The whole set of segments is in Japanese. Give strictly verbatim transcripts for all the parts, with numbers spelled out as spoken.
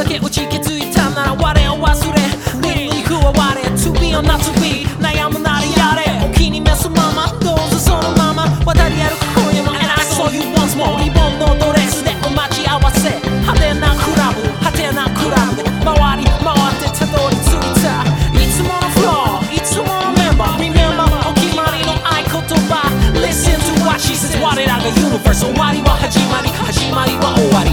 け打ち気づいたなら我を忘れリングは我 To be or not to be 悩むならやれお気に召すままどうぞそのまま渡り歩く今夜も And I saw you once more リボンのドレスでお待ち合わせ派手なクラブ派手なクラブで回り回ってたどり着いたいつものフローいつものメンバー Remember お決まりの合言葉 Listen to what she says 我らがユニバース終わりは始まり始まりは終わり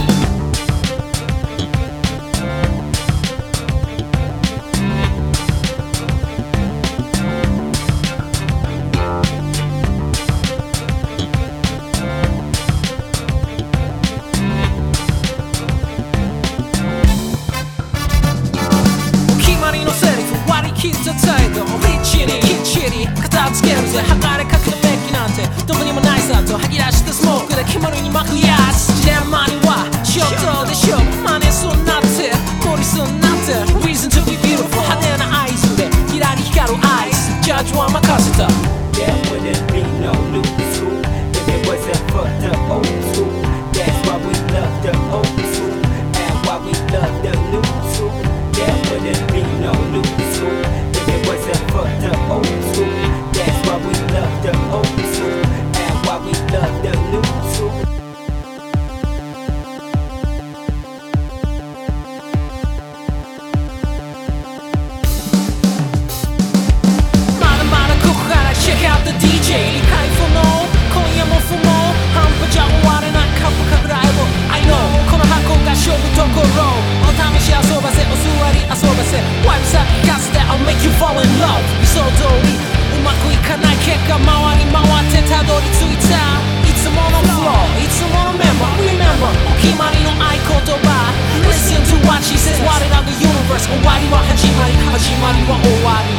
きっと態度リッチにきっちり片付けるぜ剥がれかけるべきなんてどこにもないさと吐き出したスモークで煙に巻くやつ時代間にはちょっとでしょ真似すんなって無理すんなって Reason to be beautiful 派手な合図でキラリ光るアイスジャッジは任せた There wouldn't be no new school if it wasn't for the old school That's why we love the old school and why we love the new school There wouldn't be no new school if it wasn't for the old school That's why we love the old school and why we love the new school Check out the ディージェー 理解不能今夜も不毛半端じゃ終われないカップかくライブ I know この箱が勝負どころお試し遊ばせお座り遊ばせワイプさ聞かせて I'll make you fall in love 理想通りうまくいかない結果回り回ってたどり着いたいつものフローいつものメンバー Remember お決まりの合言葉 Listen to what she says 我らがユニバース終わりは始まり始まりは終わり